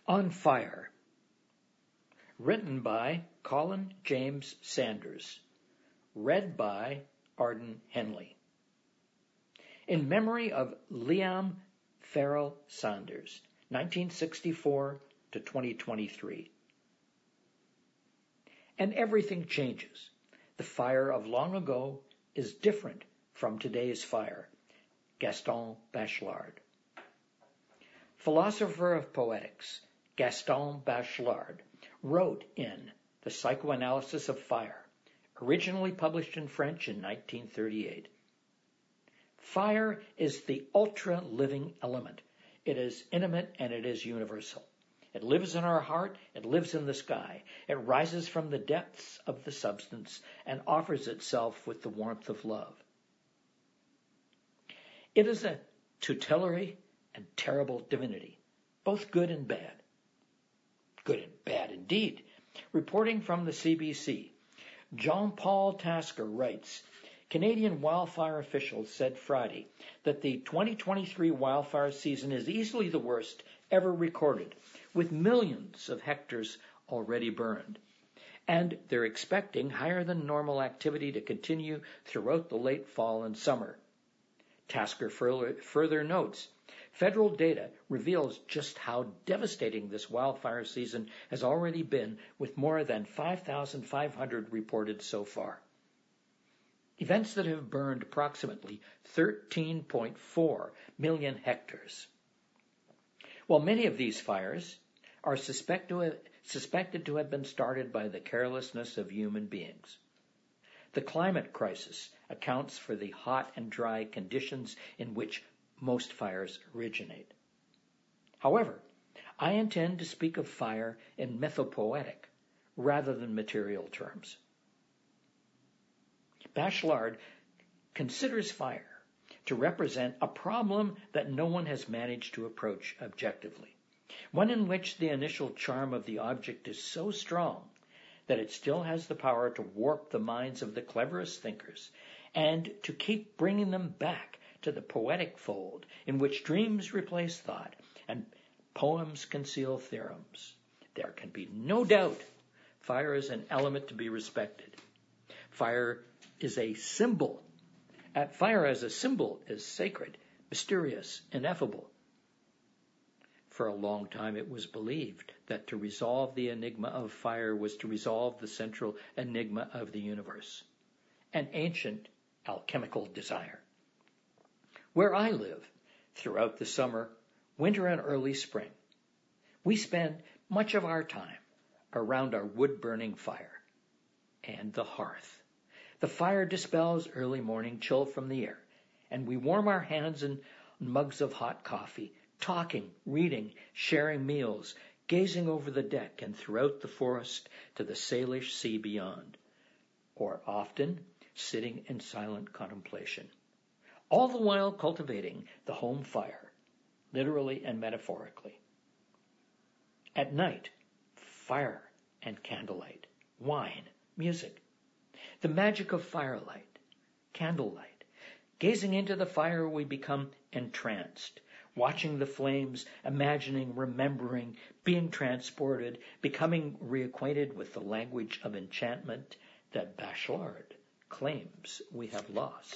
On Fire, written by Colin James Sanders, read by Arden Henley. In memory of Liam Farrell Sanders, 1964 to 2023. And everything changes. The fire of long ago is different from today's fire. Gaston Bachelard. Philosopher of poetics, Gaston Bachelard, wrote in The Psychoanalysis of Fire, originally published in French in 1938. Fire is the ultra-living element. It is intimate and it is universal. It lives in our heart, it lives in the sky. It rises from the depths of the substance and offers itself with the warmth of love. It is a tutelary and terrible divinity, both good and bad. Good and bad indeed. Reporting from the CBC, Jean-Paul Tasker writes, Canadian wildfire officials said Friday that the 2023 wildfire season is easily the worst ever recorded, with millions of hectares already burned. And they're expecting higher than normal activity to continue throughout the late fall and summer. Tasker further notes, federal data reveals just how devastating this wildfire season has already been, with more than 5,500 reported so far. Events that have burned approximately 13.4 million hectares. While many of these fires are suspected to have been started by the carelessness of human beings. The climate crisis accounts for the hot and dry conditions in which most fires originate. However, I intend to speak of fire in mythopoetic rather than material terms. Bachelard considers fire to represent a problem that no one has managed to approach objectively, one in which the initial charm of the object is so strong that it still has the power to warp the minds of the cleverest thinkers and to keep bringing them back to the poetic fold in which dreams replace thought and poems conceal theorems. There can be no doubt fire is an element to be respected. Fire is a symbol. Fire as a symbol is sacred, mysterious, ineffable. For a long time it was believed that to resolve the enigma of fire was to resolve the central enigma of the universe, an ancient alchemical desire. Where I live, throughout the summer, winter and early spring, we spend much of our time around our wood-burning fire and the hearth. The fire dispels early morning chill from the air, and we warm our hands in mugs of hot coffee, talking, reading, sharing meals, gazing over the deck and throughout the forest to the Salish Sea beyond, or often sitting in silent contemplation, all the while cultivating the home fire, literally and metaphorically. At night, fire and candlelight, wine, music, the magic of firelight, candlelight. Gazing into the fire, we become entranced, watching the flames, imagining, remembering, being transported, becoming reacquainted with the language of enchantment that Bachelard claims we have lost.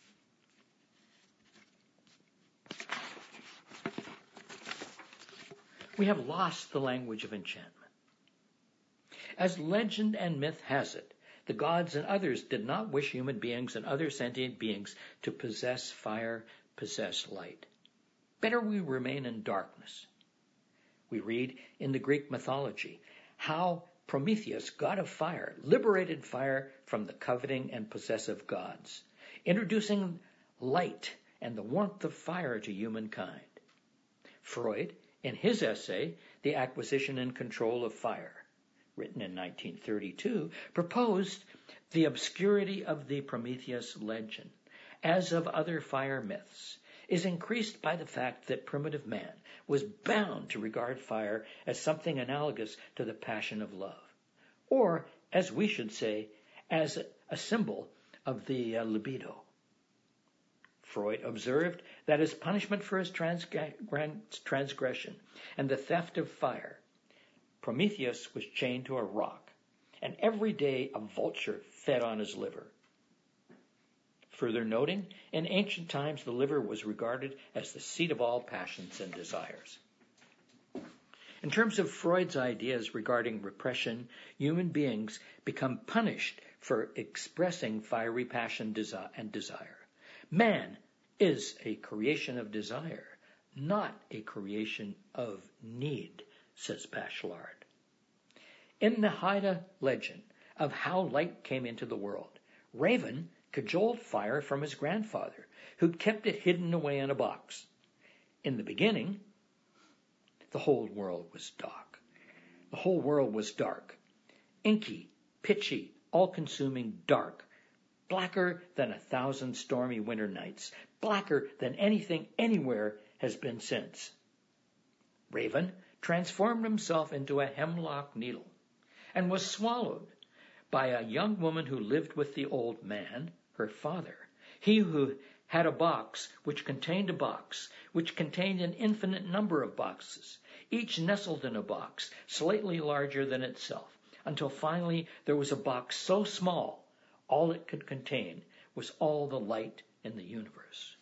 We have lost the language of enchantment. As legend and myth has it, the gods and others did not wish human beings and other sentient beings to possess fire, possess light. Better we remain in darkness. We read in the Greek mythology how Prometheus, god of fire, liberated fire from the coveting and possessive gods, introducing light and the warmth of fire to humankind. Freud, in his essay, The Acquisition and Control of Fire, written in 1932, proposed the obscurity of the Prometheus legend, as of other fire myths, is increased by the fact that primitive man was bound to regard fire as something analogous to the passion of love, or, as we should say, as a symbol of the libido. Freud observed that as punishment for his transgression and the theft of fire, Prometheus was chained to a rock, and every day a vulture fed on his liver. Further noting, in ancient times the liver was regarded as the seat of all passions and desires. In terms of Freud's ideas regarding repression, human beings become punished for expressing fiery passion and desire. Man is a creation of desire, not a creation of need, says Bachelard. In the Haida legend of how light came into the world, Raven cajoled fire from his grandfather, who'd kept it hidden away in a box. In the beginning, the whole world was dark. The whole world was dark. Inky, pitchy, all-consuming dark. Blacker than 1,000 stormy winter nights. Blacker than anything anywhere has been since. Raven transformed himself into a hemlock needle and was swallowed by a young woman who lived with the old man, her father. He who had a box which contained a box, which contained an infinite number of boxes, each nestled in a box slightly larger than itself, until finally there was a box so small, all it could contain was all the light in the universe.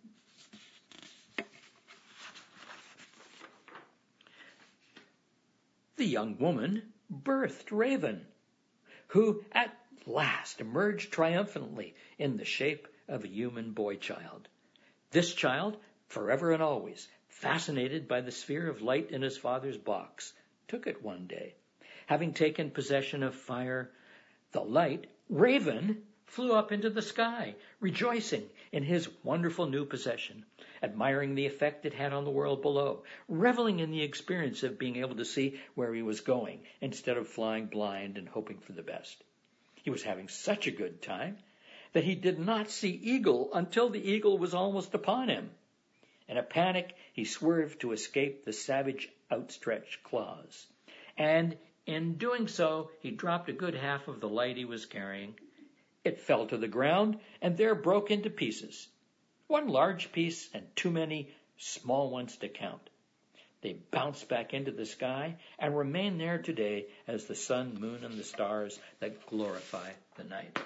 The young woman birthed Raven, who at last emerged triumphantly in the shape of a human boy child. This child, forever and always fascinated by the sphere of light in his father's box, took it one day. Having taken possession of fire, the light, Raven flew up into the sky, rejoicing in his wonderful new possession, admiring the effect it had on the world below, reveling in the experience of being able to see where he was going instead of flying blind and hoping for the best. He was having such a good time that he did not see Eagle until the eagle was almost upon him. In a panic, he swerved to escape the savage outstretched claws. And in doing so, he dropped a good half of the light he was carrying. It fell to the ground and there broke into pieces. One large piece and too many small ones to count. They bounced back into the sky and remain there today as the sun, moon, and the stars that glorify the night.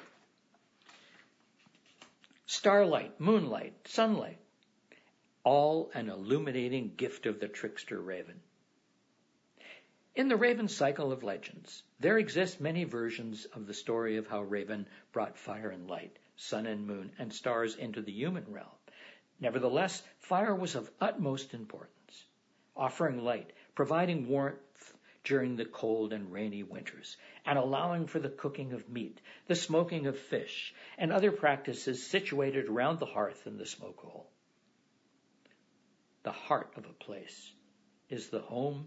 Starlight, moonlight, sunlight, all an illuminating gift of the trickster Raven. In the Raven cycle of legends, there exist many versions of the story of how Raven brought fire and light, sun and moon, and stars into the human realm. Nevertheless, fire was of utmost importance, offering light, providing warmth during the cold and rainy winters, and allowing for the cooking of meat, the smoking of fish, and other practices situated around the hearth and the smoke hole. The heart of a place is the home,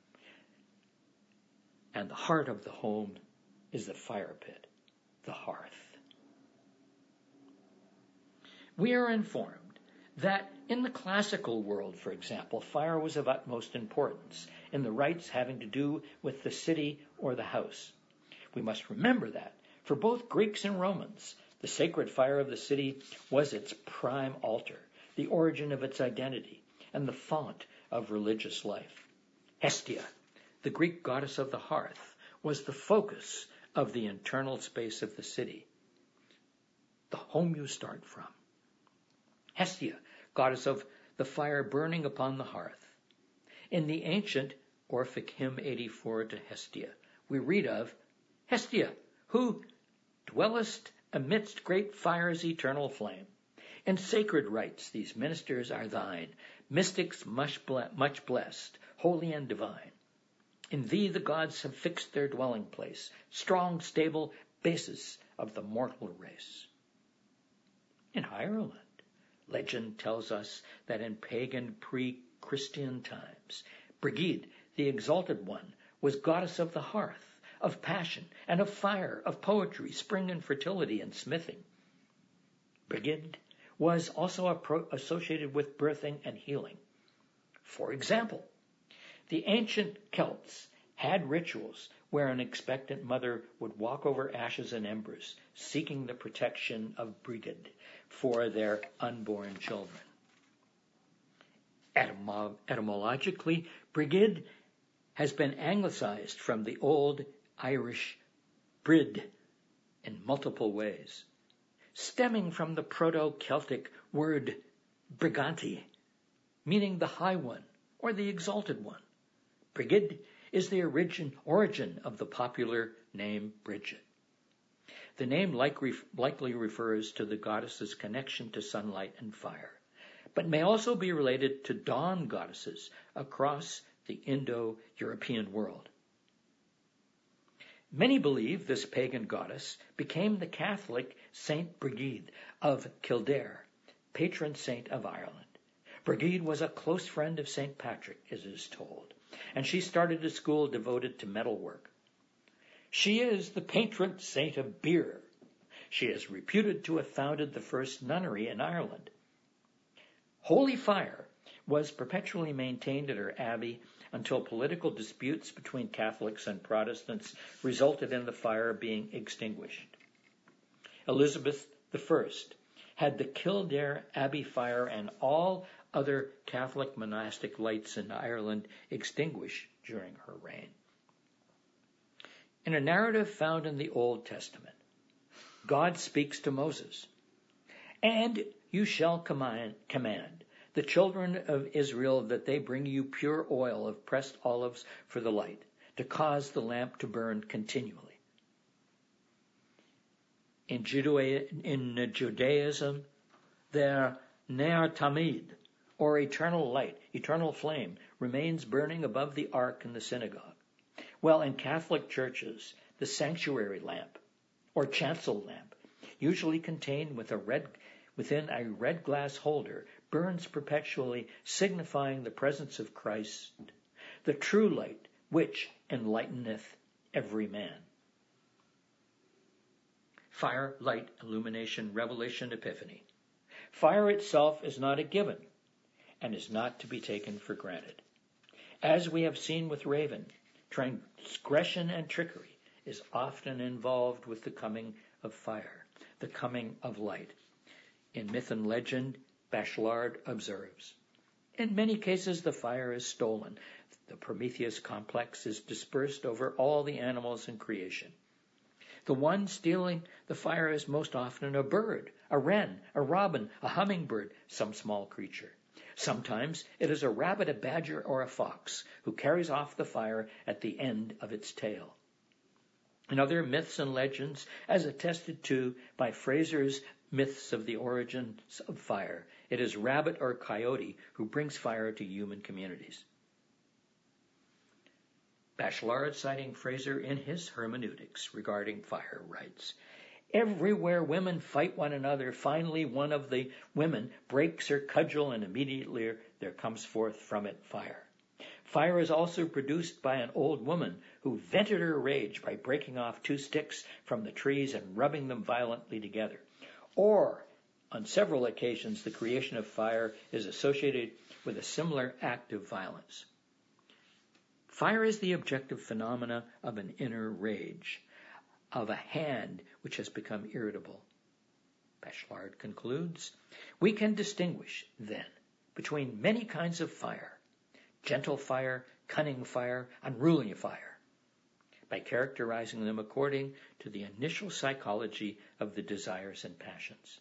and the heart of the home is the fire pit, the hearth. We are informed that in the classical world, for example, fire was of utmost importance in the rites having to do with the city or the house. We must remember that for both Greeks and Romans, the sacred fire of the city was its prime altar, the origin of its identity, and the font of religious life. Hestia, the Greek goddess of the hearth, was the focus of the internal space of the city, the home you start from. Hestia, goddess of the fire burning upon the hearth. In the ancient Orphic hymn 84 to Hestia, we read of Hestia, who dwellest amidst great fire's eternal flame. In sacred rites these ministers are thine, mystics much blessed, holy and divine. In thee the gods have fixed their dwelling place, strong, stable basis of the mortal race. In Ireland, legend tells us that in pagan pre-Christian times, Brigid, the exalted one, was goddess of the hearth, of passion, and of fire, of poetry, spring and fertility, and smithing. Brigid was also associated with birthing and healing. For example, the ancient Celts had rituals where an expectant mother would walk over ashes and embers, seeking the protection of Brigid for their unborn children. Etymologically, brigid has been anglicized from the Old Irish brid in multiple ways, stemming from the Proto-Celtic word briganti, meaning the high one or the exalted one. Brigid is the origin of the popular name Bridget. The name likely refers to the goddess's connection to sunlight and fire, but may also be related to dawn goddesses across the Indo-European world. Many believe this pagan goddess became the Catholic Saint Brigid of Kildare, patron saint of Ireland. Brigid was a close friend of St. Patrick, as is told, and she started a school devoted to metalwork. She is the patron saint of beer. She is reputed to have founded the first nunnery in Ireland. Holy fire was perpetually maintained at her abbey until political disputes between Catholics and Protestants resulted in the fire being extinguished. Elizabeth I had the Kildare Abbey fire and all other Catholic monastic lights in Ireland extinguished during her reign. In a narrative found in the Old Testament, God speaks to Moses, "And you shall command the children of Israel that they bring you pure oil of pressed olives for the light, to cause the lamp to burn continually." In Judaism, their Ner Tamid, or eternal light, eternal flame, remains burning above the ark in the synagogue. Well, in Catholic churches, the sanctuary lamp, or chancel lamp, usually contained within a red glass holder, burns perpetually, signifying the presence of Christ, the true light, which enlighteneth every man. Fire, light, illumination, revelation, epiphany. Fire itself is not a given and is not to be taken for granted. As we have seen with Raven, transgression and trickery is often involved with the coming of fire, the coming of light. In myth and legend, Bachelard observes, in many cases the fire is stolen. The Prometheus complex is dispersed over all the animals in creation. The one stealing the fire is most often a bird, a wren, a robin, a hummingbird, some small creature. Sometimes it is a rabbit, a badger, or a fox who carries off the fire at the end of its tail. In other myths and legends, as attested to by Fraser's Myths of the Origins of Fire, it is rabbit or coyote who brings fire to human communities. Bachelard, citing Fraser in his hermeneutics regarding fire, writes, "Everywhere women fight one another, finally one of the women breaks her cudgel and immediately there comes forth from it fire. Fire is also produced by an old woman who vented her rage by breaking off 2 sticks from the trees and rubbing them violently together. Or, on several occasions, the creation of fire is associated with a similar act of violence. Fire is the objective phenomena of an inner rage, of a hand which has become irritable." Bachelard concludes, "We can distinguish, then, between many kinds of fire, gentle fire, cunning fire, unruly fire, by characterizing them according to the initial psychology of the desires and passions."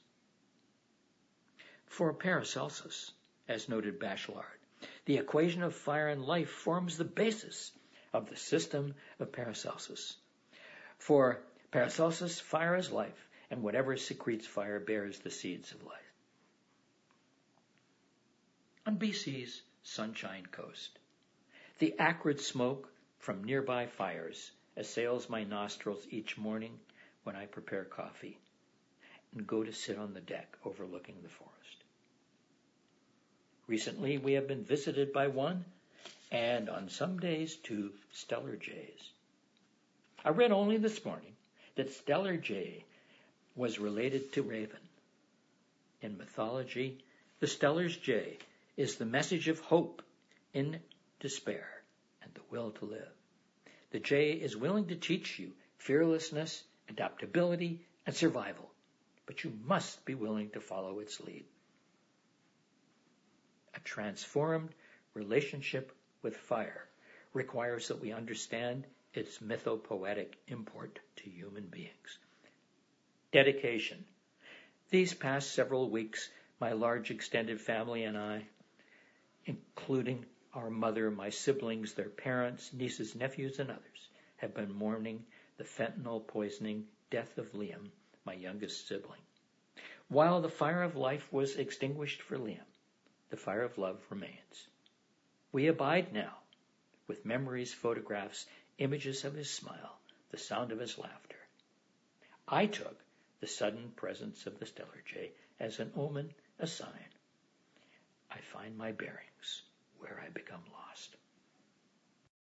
For Paracelsus, as noted Bachelard, the equation of fire and life forms the basis of the system of Paracelsus. For Paracelsus, fire is life, and whatever secretes fire bears the seeds of life. On BC's Sunshine Coast, the acrid smoke from nearby fires assails my nostrils each morning when I prepare coffee and go to sit on the deck overlooking the forest. Recently, we have been visited by 1, and on some days 2, stellar jays. I read only this morning that stellar jay was related to raven. In mythology, the stellar jay is the message of hope in despair and the will to live. The jay is willing to teach you fearlessness, adaptability, and survival. but you must be willing to follow its lead. A transformed relationship with fire requires that we understand its mythopoetic import to human beings. Dedication. These past several weeks, my large extended family and I, including our mother, my siblings, their parents, nieces, nephews, and others, have been mourning the fentanyl poisoning death of Liam, my youngest sibling. While the fire of life was extinguished for Liam, the fire of love remains. We abide now with memories, photographs, images of his smile, the sound of his laughter. I took the sudden presence of the stellar jay as an omen, a sign. I find my bearings where I become lost.